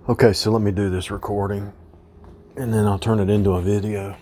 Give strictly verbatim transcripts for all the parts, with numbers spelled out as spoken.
Okay, so let me do this recording and then I'll turn it into a video.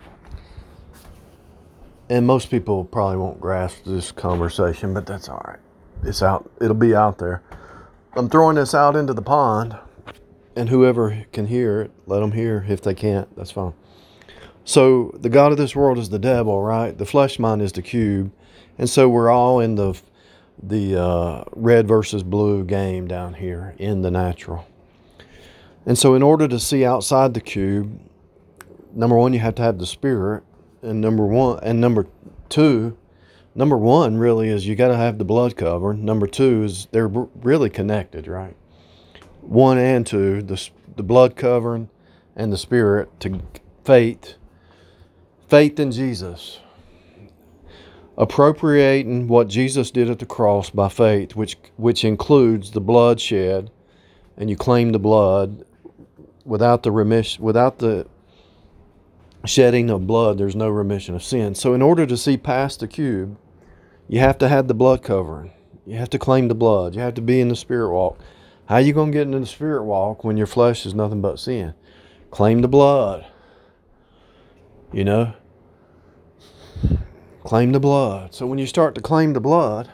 And most people probably won't grasp this conversation, but that's all right. It's out. It'll be out there. I'm throwing this out into the pond, and whoever can hear it, let them hear. If they can't, that's fine. So the God of this world is the devil, right? The flesh mind is the cube. And so we're all in the the uh, red versus blue game down here in the natural. And so in order to see outside the cube, number one, you have to have the spirit. And number one, and number two, number one really is you got to have the blood covering. Number two is they're really connected, right? One and two, the, the blood covering and the spirit to faith, faith in Jesus. Appropriating what Jesus did at the cross by faith, which which includes the blood shed, and you claim the blood. Without the remission, without the shedding of blood, there's no remission of sin. So in order to see past the cube, you have to have the blood covering. You have to claim the blood. You have to be in the spirit walk. How are you going to get into the spirit walk when your flesh is nothing but sin? Claim the blood. You know? Claim the blood. So when you start to claim the blood,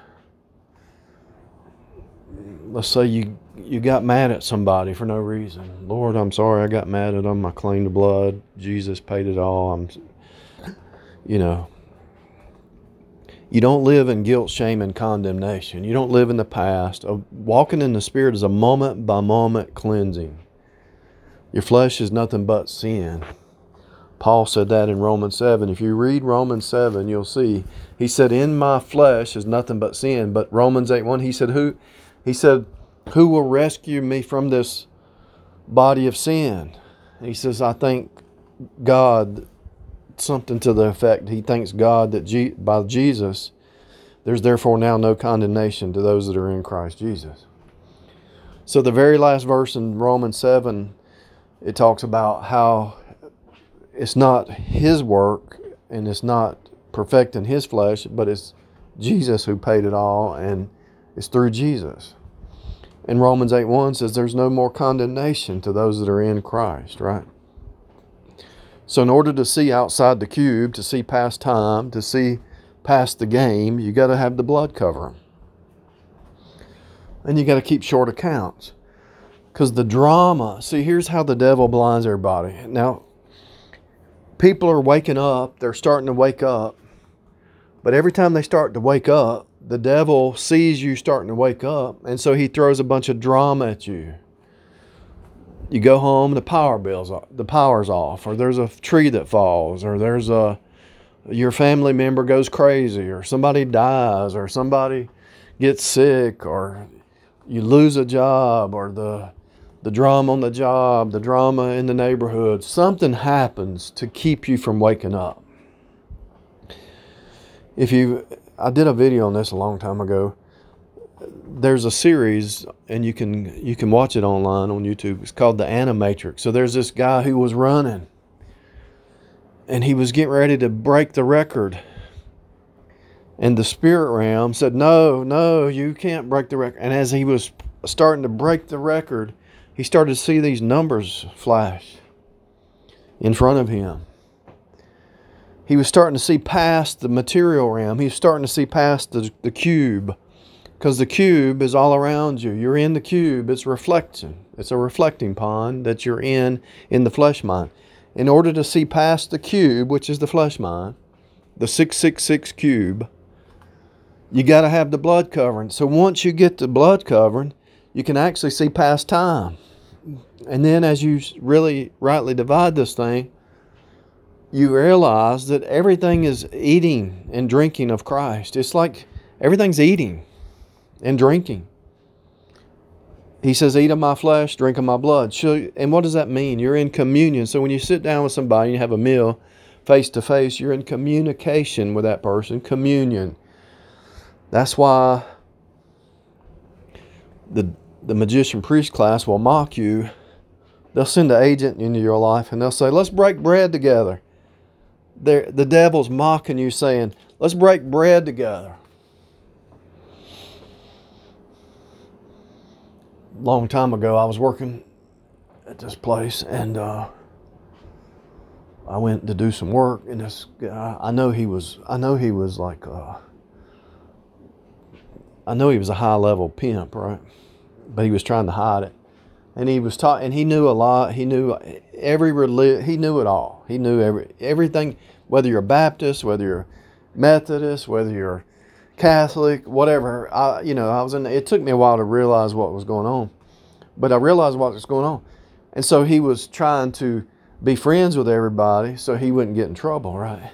let's say you you got mad at somebody for no reason. Lord, I'm sorry I got mad at them. I claimed the blood. Jesus paid it all. I'm, you know. You don't live in guilt, shame, and condemnation. You don't live in the past. Walking in the Spirit is a moment by moment cleansing. Your flesh is nothing but sin. Paul said that in Romans seven. If you read Romans seven, you'll see. He said, in my flesh is nothing but sin. But Romans eight one, he said, who? He said, who will rescue me from this body of sin? He says, I thank God, something to the effect, he thanks God that G- by Jesus, there's therefore now no condemnation to those that are in Christ Jesus. So the very last verse in Romans seven, it talks about how it's not his work and it's not perfecting his flesh, but it's Jesus who paid it all, and it's through Jesus. And Romans eight one says there's no more condemnation to those that are in Christ, right? So in order to see outside the cube, to see past time, to see past the game, you got to have the blood covering. And you got to keep short accounts. Because the drama, see, here's how the devil blinds everybody. Now, people are waking up, they're starting to wake up. But every time they start to wake up, the devil sees you starting to wake up, and so he throws a bunch of drama at you. You go home, the power bill's the power's off, or there's a tree that falls, or there's a your family member goes crazy, or somebody dies, or somebody gets sick, or you lose a job, or the the drama on the job, the drama in the neighborhood. Something happens to keep you from waking up. If you, I did a video on this a long time ago. There's a series, and you can you can watch it online on YouTube. It's called The Animatrix. So there's this guy who was running, and he was getting ready to break the record. And the spirit realm said, no, no, you can't break the record. And as he was starting to break the record, he started to see these numbers flash in front of him. He was starting to see past the material realm. He was starting to see past the, the cube. Because the cube is all around you. You're in the cube. It's reflection. It's a reflecting pond that you're in in the flesh mind. In order to see past the cube, which is the flesh mind, the six six six cube, you got to have the blood covering. So once you get the blood covering, you can actually see past time. And then as you really rightly divide this thing, you realize that everything is eating and drinking of Christ. It's like everything's eating and drinking. He says, eat of my flesh, drink of my blood. And what does that mean? You're in communion. So when you sit down with somebody and you have a meal face to face, you're in communication with that person. Communion. That's why the, the magician priest class will mock you. They'll send an agent into your life and they'll say, let's break bread together. They're, the devil's mocking you, saying, let's break bread together. Long time ago, I was working at this place, and uh, I went to do some work, and this guy, I know he was, I know he was like, uh, I know he was a high level pimp, right? But he was trying to hide it, and he was taught, and he knew a lot. He knew every religion. He knew it all. He knew every everything. Whether you're Baptist, whether you're Methodist, whether you're Catholic, whatever. I, you know, I was in. It took me a while to realize what was going on, but I realized what was going on, and so he was trying to be friends with everybody so he wouldn't get in trouble, right?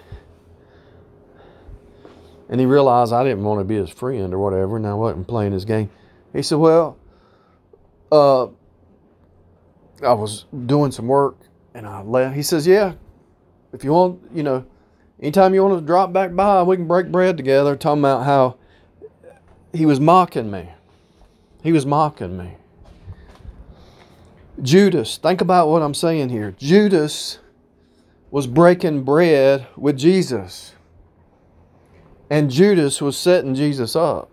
And he realized I didn't want to be his friend or whatever, and I wasn't playing his game. He said, well, uh, I was doing some work, and I left. He says, yeah, if you want, you know, anytime you want to drop back by, we can break bread together, talking about how he was mocking me. He was mocking me. Judas, think about what I'm saying here. Judas was breaking bread with Jesus. And Judas was setting Jesus up.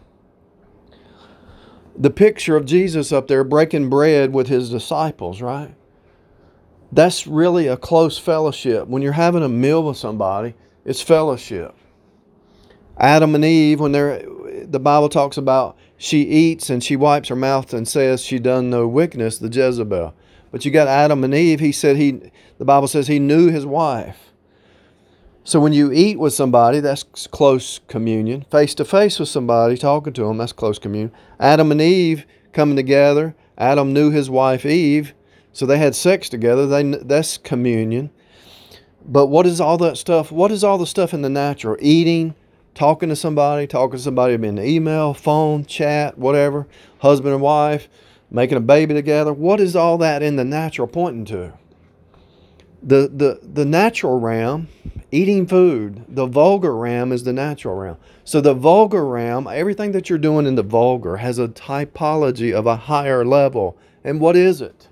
The picture of Jesus up there breaking bread with his disciples, right? That's really a close fellowship. When you're having a meal with somebody, it's fellowship. Adam and Eve, when they're, the Bible talks about she eats and she wipes her mouth and says she done no wickedness, the Jezebel. But you got Adam and Eve, he said he, the Bible says he knew his wife. So when you eat with somebody, that's close communion. Face to face with somebody, talking to them, that's close communion. Adam and Eve coming together. Adam knew his wife Eve, so they had sex together. They, that's communion. But what is all that stuff? What is all the stuff in the natural? Eating, talking to somebody, talking to somebody in the email, phone, chat, whatever, husband and wife, making a baby together. What is all that in the natural pointing to? The, the, the natural realm, eating food. The vulgar realm is the natural realm. So the vulgar realm, everything that you're doing in the vulgar has a typology of a higher level. And what is it?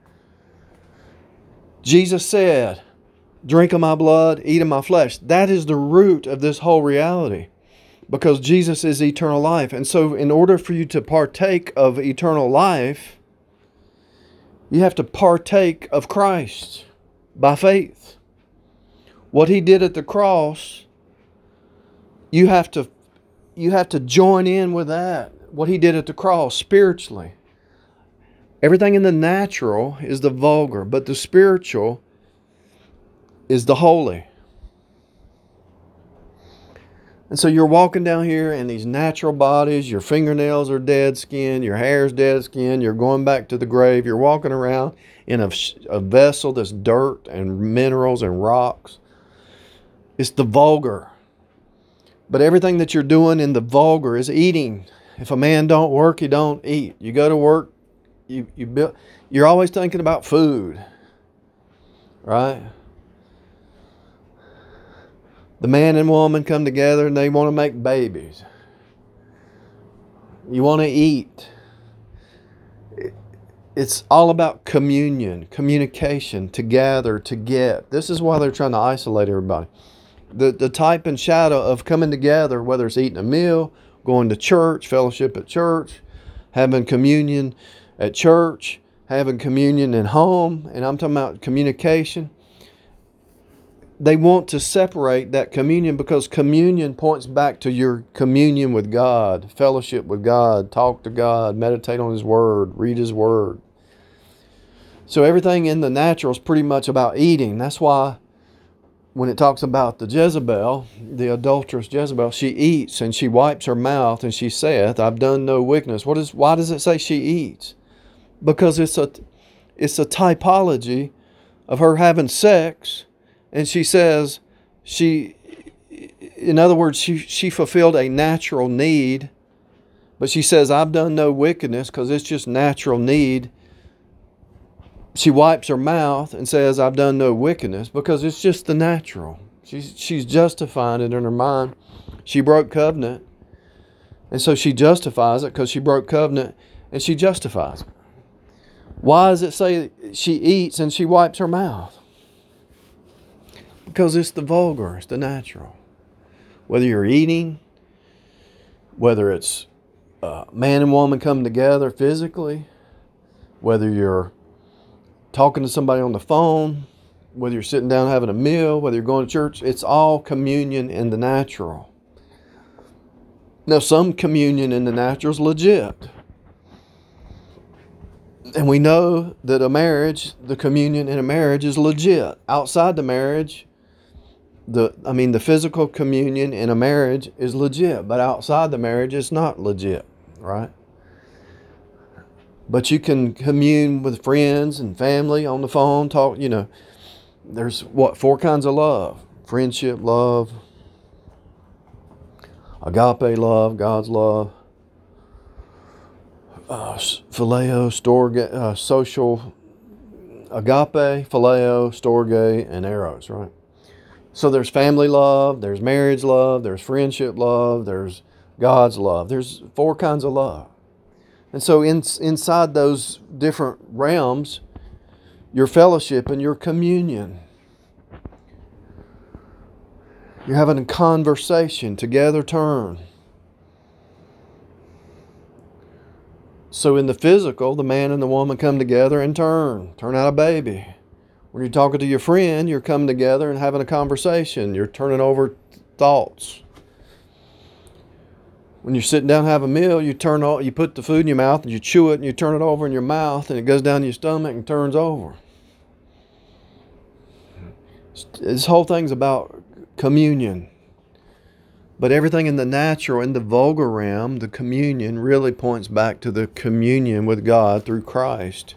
Jesus said, drink of my blood, eat of my flesh. That is the root of this whole reality, because Jesus is eternal life. And so in order for you to partake of eternal life, you have to partake of Christ by faith. What he did at the cross, you have to you have to join in with that. What he did at the cross spiritually. Everything in the natural is the vulgar, but the spiritual is the holy. And so you're walking down here in these natural bodies, your fingernails are dead skin, your hair's dead skin, you're going back to the grave, you're walking around in a, a vessel that's dirt and minerals and rocks. It's the vulgar. But everything that you're doing in the vulgar is eating. If a man don't work, he don't eat. You go to work, you, you build, you're always thinking about food, right? The man and woman come together and they want to make babies. You want to eat. It's all about communion, communication, to gather, to get. This is why they're trying to isolate everybody. The, the type and shadow of coming together, whether it's eating a meal, going to church, fellowship at church, having communion at church, having communion at home, and I'm talking about communication. They want to separate that communion because communion points back to your communion with God, fellowship with God, talk to God, meditate on His Word, read His Word. So everything in the natural is pretty much about eating. That's why when it talks about the Jezebel, the adulterous Jezebel, she eats and she wipes her mouth and she saith, I've done no wickedness. What is? Why does it say she eats? Because it's a, it's a typology of her having sex. And she says, she, in other words, she, she fulfilled a natural need. But she says, I've done no wickedness because it's just natural need. She wipes her mouth and says, I've done no wickedness because it's just the natural. She's, she's justifying it in her mind. She broke covenant. And so she justifies it because she broke covenant and she justifies it. Why does it say she eats and she wipes her mouth? Because it's the vulgar, it's the natural. Whether you're eating, whether it's uh, man and woman coming together physically, whether you're talking to somebody on the phone, whether you're sitting down having a meal, whether you're going to church, it's all communion in the natural. Now, some communion in the natural is legit. And we know that a marriage, the communion in a marriage is legit. Outside the marriage, the I mean the physical communion in a marriage is legit, but outside the marriage it's not legit, right? But you can commune with friends and family on the phone, talk, you know. There's what, four kinds of love: friendship love, agape love, God's love, uh, phileo, storge, uh, social, agape, phileo, storge, and eros, right? So there's family love, there's marriage love, there's friendship love, there's God's love. There's four kinds of love. And so in, inside those different realms, your fellowship and your communion, you're having a conversation, together turn. So in the physical, the man and the woman come together and turn, turn out a baby. When you're talking to your friend, you're coming together and having a conversation. You're turning over thoughts. When you're sitting down to have a meal, you turn all, you put the food in your mouth and you chew it and you turn it over in your mouth and it goes down your stomach and turns over. This whole thing's about communion. But everything in the natural, in the vulgar realm, the communion really points back to the communion with God through Christ.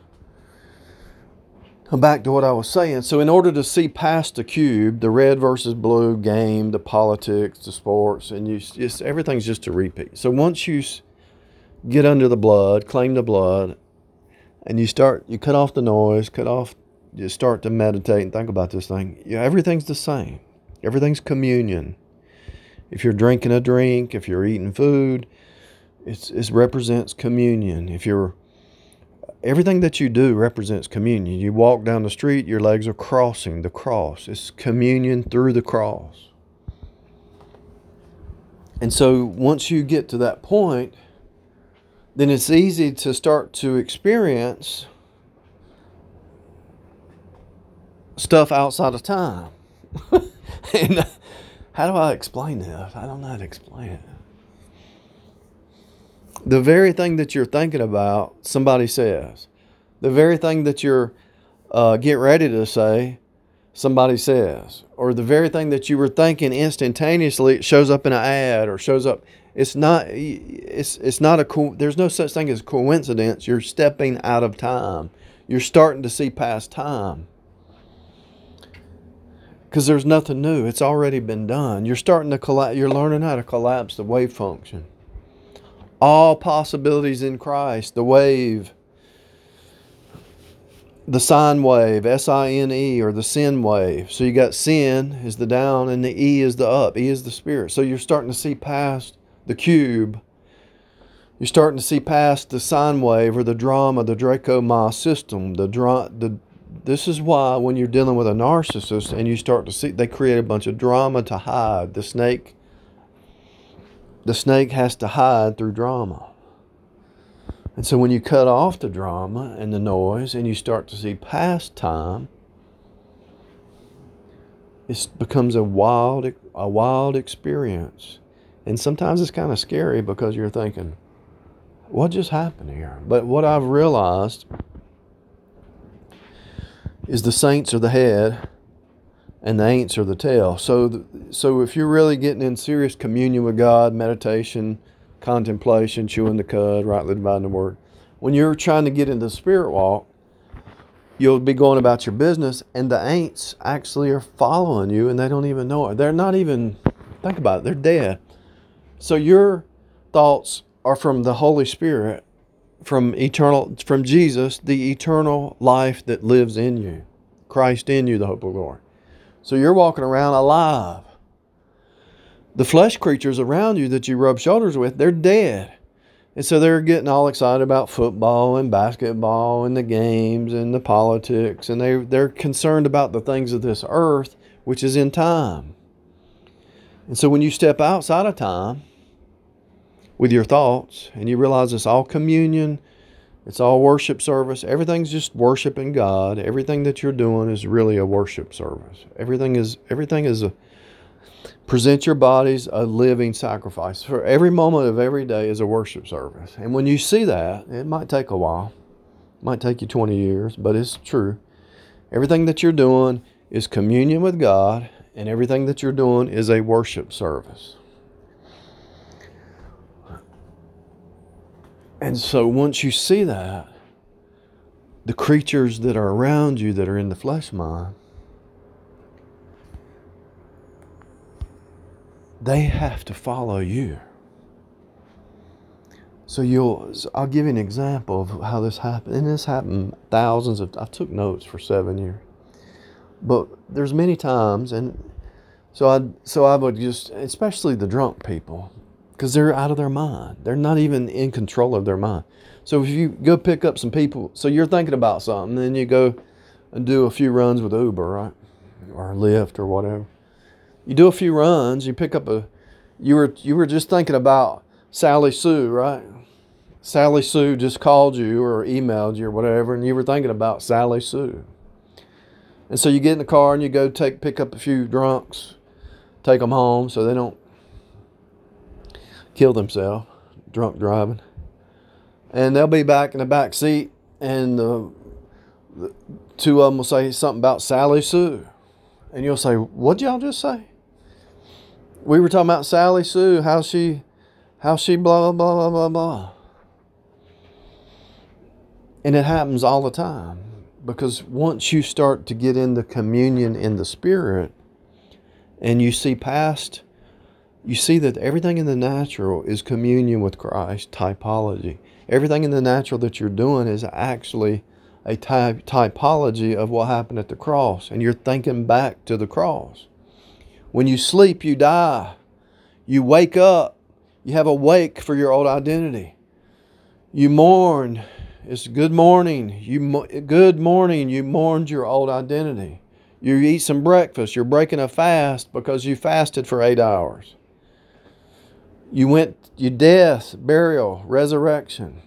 Back to what I was saying. So in order to see past the cube, the red versus blue game, the politics, the sports, and you just everything's just a repeat. So once you get under the blood, claim the blood, and you start, you cut off the noise, cut off, you start to meditate and think about this thing. Yeah, everything's the same. Everything's communion. If you're drinking a drink, if you're eating food, it's, it represents communion. If you're Everything that you do represents communion. You walk down the street, your legs are crossing the cross. It's communion through the cross. And so once you get to that point, then it's easy to start to experience stuff outside of time. And how do I explain this? I don't know how to explain it. The very thing that you're thinking about, somebody says. The very thing that you're uh, getting ready to say, somebody says. Or the very thing that you were thinking instantaneously, it shows up in an ad or shows up. It's not. It's it's not a. Co- There's no such thing as coincidence. You're stepping out of time. You're starting to see past time. Because there's nothing new. It's already been done. You're starting to collapse. You're learning how to collapse the wave function. All possibilities in Christ, the wave, the sine wave, S I N E, or the sin wave. So you got sin is the down and the E is the up. E is the spirit. So you're starting to see past the cube. You're starting to see past the sine wave or the drama, the Draco-Ma system. The, dra- the This is why when you're dealing with a narcissist and you start to see, they create a bunch of drama to hide. The snake The snake has to hide through drama. And so when you cut off the drama and the noise and you start to see past time, it becomes a wild, a wild experience. And sometimes it's kind of scary because you're thinking, what just happened here? But what I've realized is the saints are the head and the ain'ts are the tail. So, so if you're really getting in serious communion with God, meditation, contemplation, chewing the cud, rightly dividing the word, when you're trying to get into the spirit walk, you'll be going about your business, and the ain'ts actually are following you, and they don't even know it. They're not even, think about it, they're dead. So your thoughts are from the Holy Spirit, from eternal, from Jesus, the eternal life that lives in you, Christ in you, the hope of glory. So you're walking around alive. The flesh creatures around you that you rub shoulders with, they're dead. And so they're getting all excited about football and basketball and the games and the politics. And they, they're concerned about the things of this earth, which is in time. And so when you step outside of time with your thoughts and you realize it's all communion It's all worship service. Everything's just worshiping God. Everything that you're doing is really a worship service. Everything is everything is a present your bodies a living sacrifice. For every moment of every day is a worship service. And when you see that, it might take a while. It might take you twenty years, but it's true. Everything that you're doing is communion with God, and everything that you're doing is a worship service. And so once you see that, the creatures that are around you that are in the flesh mind, they have to follow you. So you'll, I'll give you an example of how this happened. And this happened thousands of, I took notes for seven years. But there's many times, and so I, so I would just, especially the drunk people, because they're out of their mind. They're not even in control of their mind. So if you go pick up some people, so you're thinking about something, then you go and do a few runs with Uber, right? Or Lyft or whatever. You do a few runs, you pick up a, you were you were just thinking about Sally Sue, right? Sally Sue just called you or emailed you or whatever, and you were thinking about Sally Sue. And so you get in the car and you go take pick up a few drunks, take them home so they don't kill themselves, drunk driving. And they'll be back in the back seat, and the, the two of them will say something about Sally Sue. And you'll say, what'd y'all just say? We were talking about Sally Sue, how she, how she blah, blah, blah, blah, blah. And it happens all the time. Because once you start to get into communion in the Spirit, and you see past, you see that everything in the natural is communion with Christ, typology. Everything in the natural that you're doing is actually a type, typology of what happened at the cross. And you're thinking back to the cross. When you sleep, you die. You wake up. You have a wake for your old identity. You mourn. It's good morning. You good morning. You mourned your old identity. You eat some breakfast. You're breaking a fast because you fasted for eight hours. You went, you death, burial, resurrection.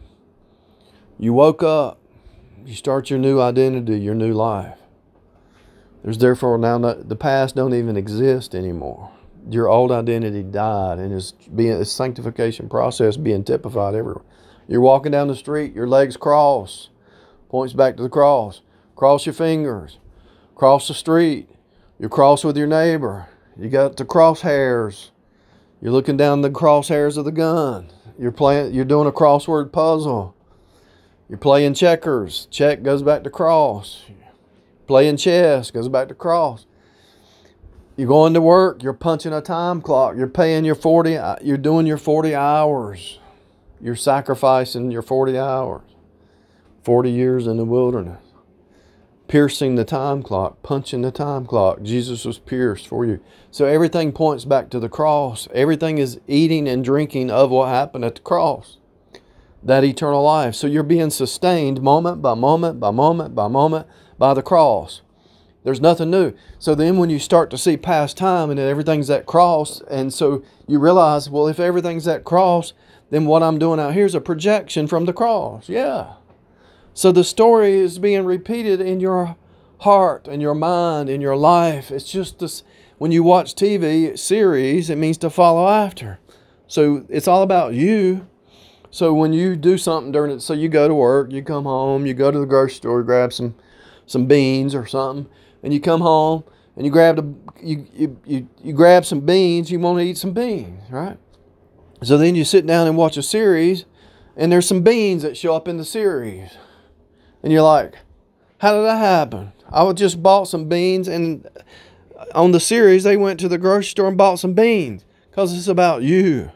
You woke up. You start your new identity, your new life. There's therefore now not, the past don't even exist anymore. Your old identity died, and it's being a sanctification process being typified everywhere. You're walking down the street, your legs cross, points back to the cross. Cross your fingers, cross the street. You cross with your neighbor. You got the crosshairs. You're looking down the crosshairs of the gun. You're playing. You're doing a crossword puzzle. You're playing checkers. Check goes back to cross. Playing chess goes back to cross. You're going to work. You're punching a time clock. You're paying your forty. You're doing your forty hours. You're sacrificing your forty hours. forty years in the wilderness. Piercing the time clock, punching the time clock. Jesus was pierced for you. So everything points back to the cross. Everything is eating and drinking of what happened at the cross. That eternal life. So you're being sustained moment by moment by moment by moment by the cross. There's nothing new. So then when you start to see past time and everything's at cross, and so you realize, well, if everything's at cross, then what I'm doing out here is a projection from the cross. Yeah. So the story is being repeated in your heart, in your mind, in your life. It's just this, when you watch T V series, it means to follow after. So it's all about you. So when you do something during it, so you go to work, you come home, you go to the grocery store, grab some, some beans or something, and you come home and you grab the, you, you, you, you grab some beans, you want to eat some beans, right? So then you sit down and watch a series, and there's some beans that show up in the series. And you're like, how did that happen? I just bought some beans, and on the series, they went to the grocery store and bought some beans because it's about you.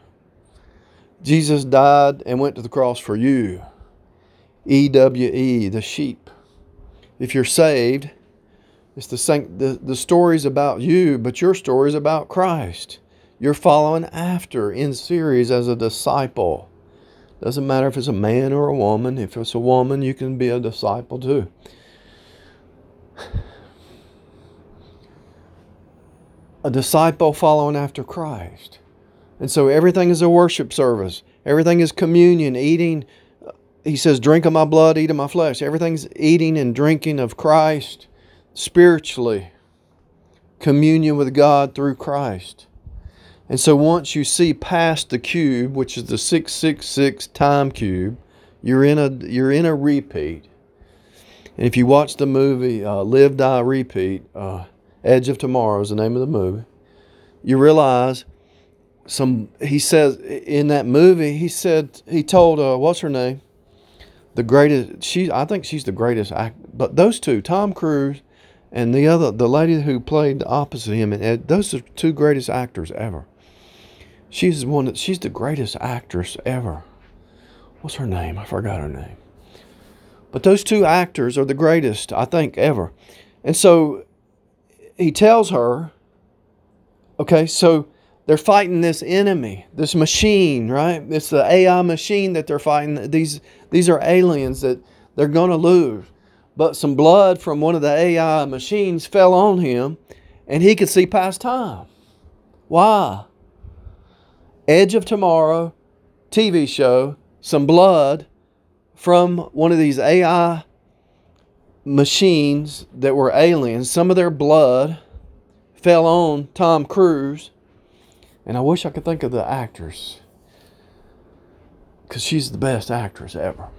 Jesus died and went to the cross for you. E W E, the sheep. If you're saved, it's the, same, the, the story's about you, but your story's about Christ. You're following after in series as a disciple. Doesn't matter if it's a man or a woman. If it's a woman, you can be a disciple too. A disciple following after Christ. And so everything is a worship service. Everything is communion, eating he says, drink of my blood, eat of my flesh. Everything's eating and drinking of Christ spiritually. Communion with God through Christ. And so once you see past the cube, which is the six six six time cube, you're in a you're in a repeat. And if you watch the movie uh, Live, Die, Repeat, uh, Edge of Tomorrow is the name of the movie, you realize some. He says in that movie, he said he told uh, what's her name, the greatest. She I think she's the greatest act. But those two, Tom Cruise and the other, the lady who played opposite him, and Ed, those are two greatest actors ever. She's one. That, she's the greatest actress ever. What's her name? I forgot her name. But those two actors are the greatest, I think, ever. And so he tells her, okay, so they're fighting this enemy, this machine, right? It's the A I machine that they're fighting. These these are aliens that they're going to lose. But some blood from one of the A I machines fell on him, and he could see past time. Why? Edge of Tomorrow, T V show, some blood from one of these A I machines that were aliens. Some of their blood fell on Tom Cruise. And I wish I could think of the actress, because she's the best actress ever.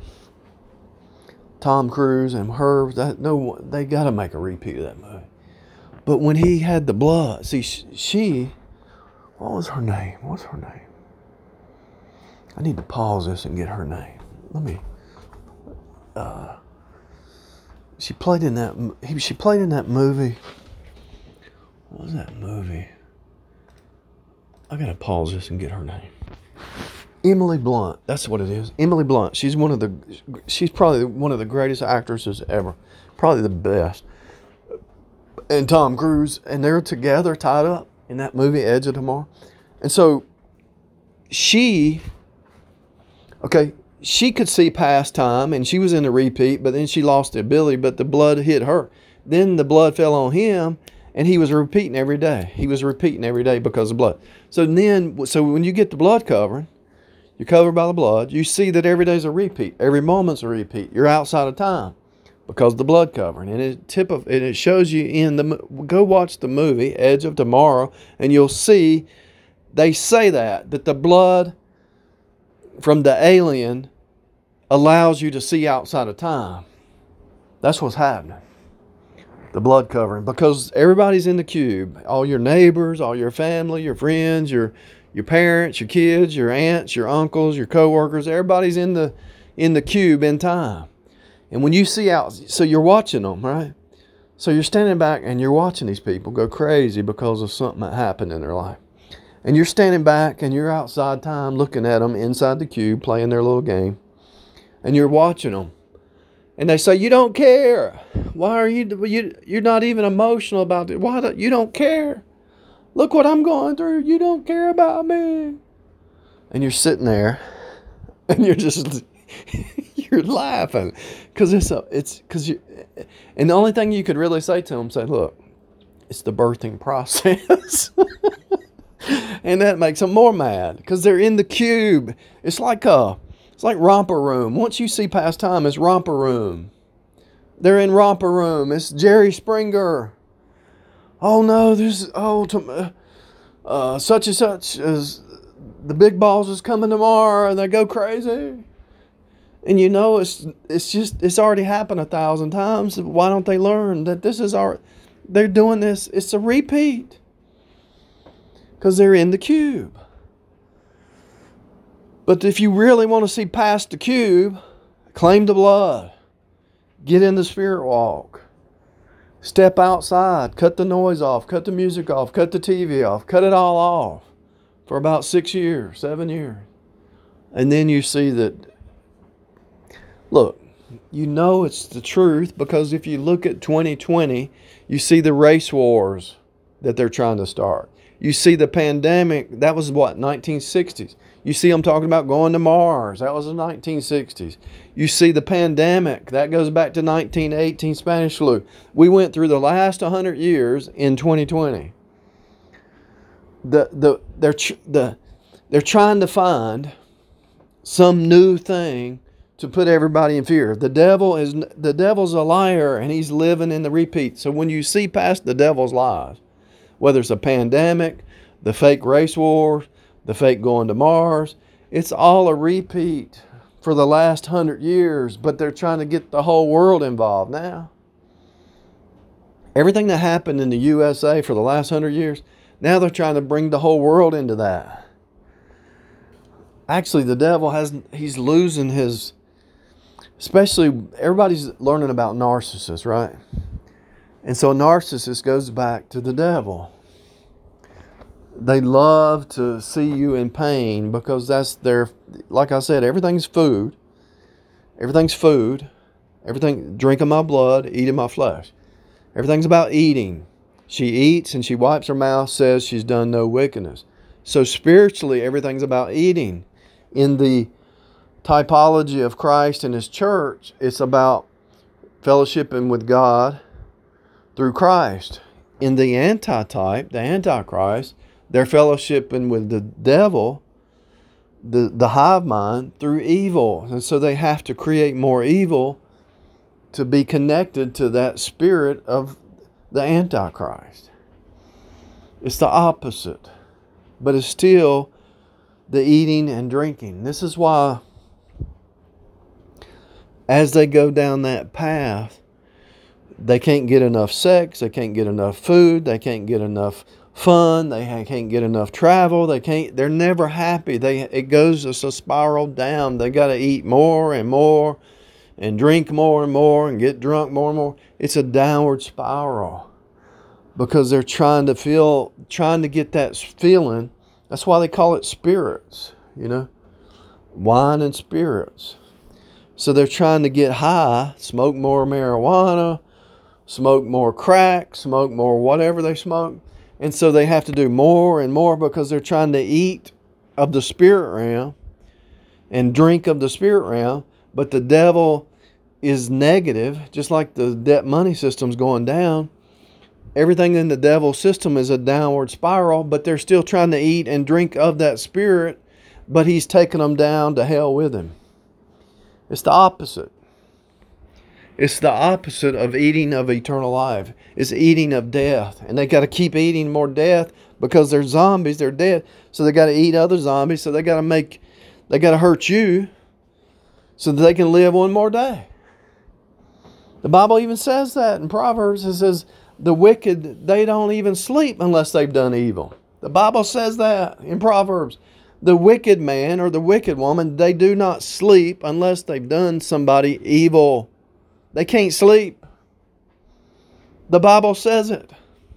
Tom Cruise and her, that, no, they got to make a repeat of that movie. But when he had the blood, see, she, what was her name? What's her name? I need to pause this and get her name. Let me. Uh, she played in that. She played in that movie. What was that movie? I gotta pause this and get her name. Emily Blunt. That's what it is. Emily Blunt. She's one of the. She's probably one of the greatest actresses ever. Probably the best. And Tom Cruise, and they're together, tied up in that movie, Edge of Tomorrow. And so, she. Okay, she could see past time, and she was in a repeat, but then she lost the ability, but the blood hit her. Then the blood fell on him, and he was repeating every day. He was repeating every day because of blood. So then, so when you get the blood covering, you're covered by the blood, you see that every day's a repeat. Every moment's a repeat. You're outside of time because of the blood covering. And it, tip of, and it shows you in the, go watch the movie, Edge of Tomorrow, and you'll see they say that, that the blood from the alien allows you to see outside of time. That's what's happening. The blood covering. Because everybody's in the cube. All your neighbors, all your family, your friends, your your parents, your kids, your aunts, your uncles, your coworkers. Everybody's in the in the cube in time. And when you see out, so you're watching them, right? So you're standing back and you're watching these people go crazy because of something that happened in their life. And you're standing back and you're outside time looking at them inside the cube playing their little game. And you're watching them. And they say, you don't care. Why are you, you you're not even emotional about it. Why don't you don't care? Look what I'm going through. You don't care about me. And you're sitting there and you're just, you're laughing. Because it's, a, it's, because you, and the only thing you could really say to them, say, look, it's the birthing process. And that makes them more mad because they're in the cube. It's like a, it's like romper room. Once you see past time, it's romper room. They're in romper room. It's Jerry Springer. Oh no, there's oh to, uh, such and such as the big balls is coming tomorrow, and they go crazy. And you know it's it's just it's already happened a thousand times. Why don't they learn that this is our? They're doing this. It's a repeat. Because they're in the cube. But if you really want to see past the cube, claim the blood. Get in the spirit walk. Step outside. Cut the noise off. Cut the music off. Cut the T V off. Cut it all off. For about six years, seven years. And then you see that, look, you know it's the truth because if you look at twenty twenty, you see the race wars that they're trying to start. You see the pandemic, that was what, nineteen sixties. You see them talking about going to Mars, that was the nineteen sixties. You see the pandemic, that goes back to nineteen eighteen Spanish flu. We went through the last one hundred years in twenty twenty. The, the, they're, the, they're trying to find some new thing to put everybody in fear. The devil is the devil's a liar, and he's living in the repeat. So when you see past the devil's lies, whether it's a pandemic, the fake race war, the fake going to Mars, it's all a repeat for the last hundred years, but they're trying to get the whole world involved now. Everything that happened in the U S A for the last hundred years, now they're trying to bring the whole world into that. Actually, the devil has, he's losing his, especially everybody's learning about narcissists, right? And so a narcissist goes back to the devil. They love to see you in pain because that's their, like I said, everything's food. Everything's food. Everything, drinking my blood, eating my flesh. Everything's about eating. She eats and she wipes her mouth, says she's done no wickedness. So spiritually, everything's about eating. In the typology of Christ and His church, it's about fellowshipping with God through Christ. In the antitype, the Antichrist, they're fellowshipping with the devil, the, the hive mind, through evil. And so they have to create more evil to be connected to that spirit of the Antichrist. It's the opposite, but it's still the eating and drinking. This is why as they go down that path, they can't get enough sex, they can't get enough food, they can't get enough fun, they can't get enough travel, they can't, they're never happy. They, it goes, it's a spiral down. They got to eat more and more and drink more and more and get drunk more and more. It's a downward spiral because they're trying to feel, trying to get that feeling. That's why they call it spirits, you know, wine and spirits. So they're trying to get high, smoke more marijuana, smoke more crack, smoke more whatever they smoke. And so they have to do more and more because they're trying to eat of the spirit realm and drink of the spirit realm. But the devil is negative, just like the debt money system's going down. Everything in the devil's system is a downward spiral, but they're still trying to eat and drink of that spirit, but he's taking them down to hell with him. It's the opposite. It's the opposite of eating of eternal life. It's eating of death. And they got to keep eating more death because they're zombies. They're dead. So they got to eat other zombies. So they got to make, they got to hurt you so that they can live one more day. The Bible even says that in Proverbs. It says the wicked, they don't even sleep unless they've done evil. The Bible says that in Proverbs. The wicked man or the wicked woman, they do not sleep unless they've done somebody evil. They can't sleep. The Bible says it.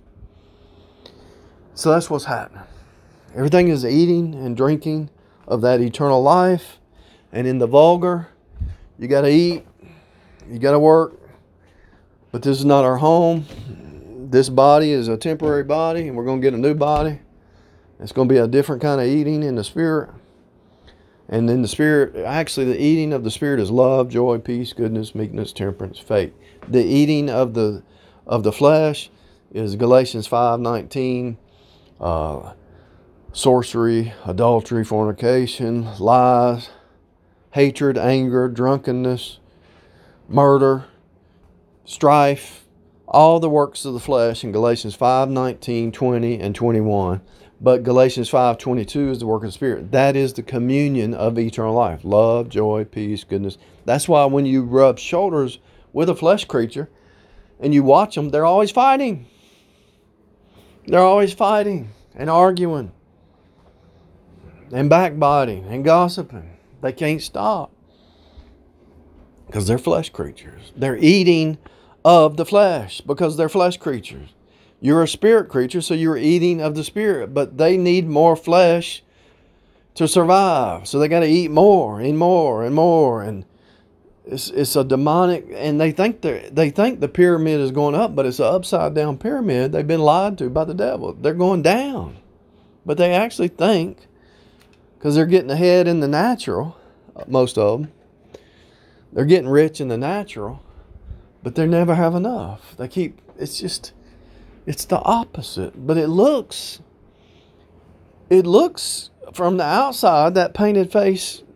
So that's what's happening. Everything is eating and drinking of that eternal life. And in the vulgar, you got to eat, you got to work. But this is not our home. This body is a temporary body, and we're going to get a new body. It's going to be a different kind of eating in the spirit. And in the spirit, actually the eating of the spirit is love, joy, peace, goodness, meekness, temperance, faith. The eating of the of the flesh is Galatians five nineteen, uh, sorcery, adultery, fornication, lies, hatred, anger, drunkenness, murder, strife, all the works of the flesh in Galatians five nineteen, twenty, and twenty-one. But Galatians five twenty-two is the work of the Spirit. That is the communion of eternal life. Love, joy, peace, goodness. That's why when you rub shoulders with a flesh creature and you watch them, they're always fighting. They're always fighting and arguing and backbiting and gossiping. They can't stop because they're flesh creatures. They're eating of the flesh because they're flesh creatures. You're a spirit creature, so you're eating of the spirit. But they need more flesh to survive. So they got to eat more and more and more. And it's it's a demonic, and they think they they think the pyramid is going up, but it's an upside down pyramid. They've been lied to by the devil. They're going down. But they actually think, because they're getting ahead in the natural, most of them, they're getting rich in the natural, but they never have enough. They keep, it's just... It's the opposite, but it looks, it looks from the outside, that painted face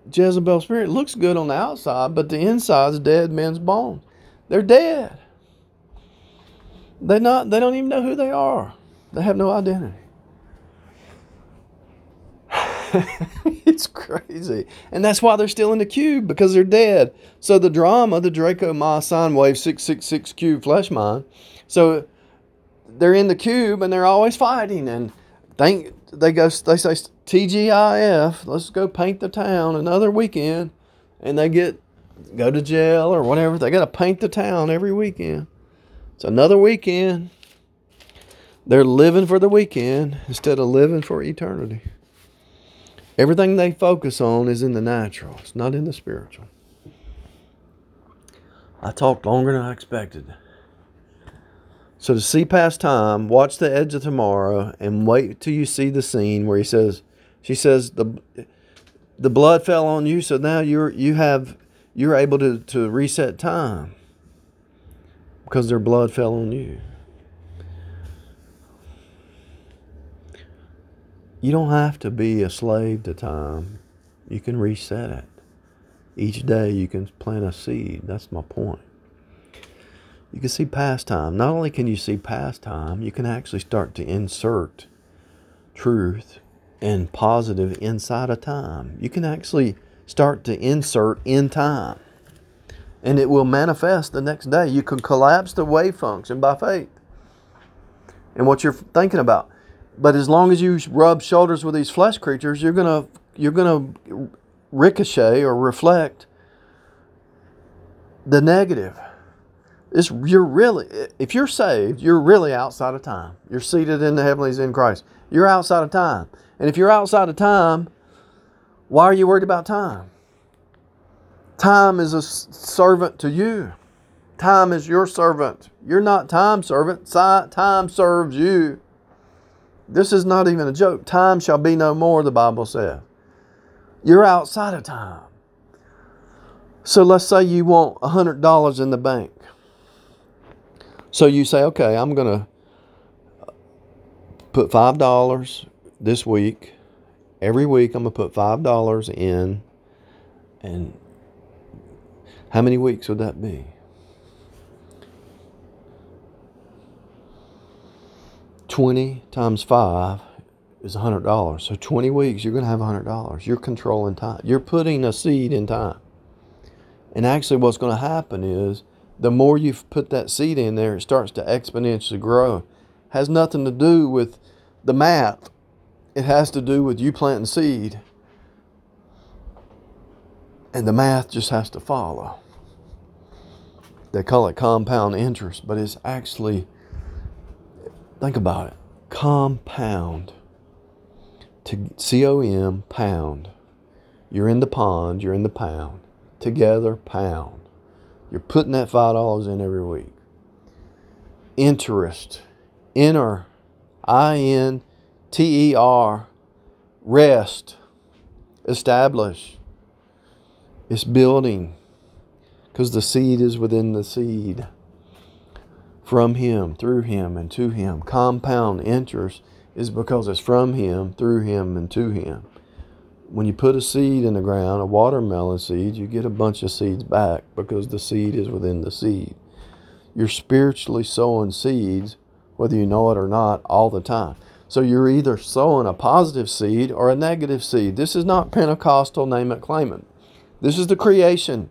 Jezebel spirit looks good on the outside, but the inside's dead men's bones. They're dead. They not. They don't even know who they are. They have no identity. It's crazy. And that's why they're still in the cube, because they're dead. So the drama, the Draco Ma sine wave six six six cube flesh mind. So they're in the cube and they're always fighting. And think they go, they say T G I F, let's go paint the town another weekend. And they get, go to jail or whatever. They got to paint the town every weekend. It's another weekend. They're living for the weekend instead of living for eternity. Everything they focus on is in the natural. It's not in the spiritual. I talked longer than I expected. So to see past time, watch The Edge of Tomorrow and wait till you see the scene where he says, she says, the the blood fell on you, so now you're you have you're able to, to reset time because their blood fell on you. You don't have to be a slave to time. You can reset it. Each day you can plant a seed. That's my point. You can see past time. Not only can you see past time, you can actually start to insert truth and positive inside of time. You can actually start to insert in time. And it will manifest the next day. You can collapse the wave function by faith and what you're thinking about. But as long as you rub shoulders with these flesh creatures, you're gonna you're gonna ricochet or reflect the negative. It's, you're really, if you're saved, you're really outside of time. You're seated in the heavenlies in Christ. You're outside of time. And if you're outside of time, why are you worried about time? Time is a servant to you. Time is your servant. You're not time's servant. Time serves you. This is not even a joke. Time shall be no more, the Bible says. You're outside of time. So let's say you want one hundred dollars in the bank. So you say, okay, I'm going to put five dollars this week. Every week I'm going to put five dollars in. And how many weeks would that be? twenty times five is one hundred dollars. So twenty weeks, you're going to have one hundred dollars. You're controlling time. You're putting a seed in time. And actually what's going to happen is the more you put that seed in there, it starts to exponentially grow. It has nothing to do with the math. It has to do with you planting seed. And the math just has to follow. They call it compound interest, but it's actually, think about it, compound. To C O M, pound. You're in the pond, you're in the pound. Together, pound. You're putting that five dollars in every week. Interest. Inner. I N T E R. Rest. Establish. It's building. Because the seed is within the seed. From Him, through Him, and to Him. Compound interest is because it's from Him, through Him, and to Him. When you put a seed in the ground, a watermelon seed, you get a bunch of seeds back because the seed is within the seed. You're spiritually sowing seeds, whether you know it or not, all the time. So you're either sowing a positive seed or a negative seed. This is not Pentecostal name it, claim it. This is the creation.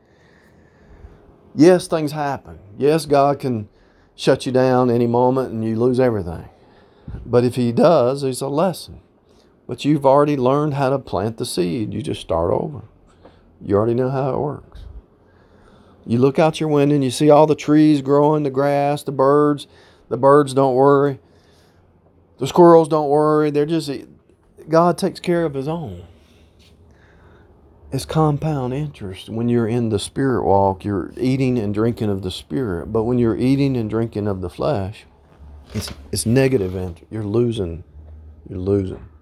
Yes, things happen. Yes, God can shut you down any moment and you lose everything. But if He does, it's a lesson. But you've already learned how to plant the seed. You just start over. You already know how it works. You look out your window and you see all the trees growing, the grass, the birds. The birds don't worry. The squirrels don't worry. They're just, God takes care of His own. It's compound interest. When you're in the spirit walk, you're eating and drinking of the spirit. But when you're eating and drinking of the flesh, it's, it's negative interest. You're losing. You're losing.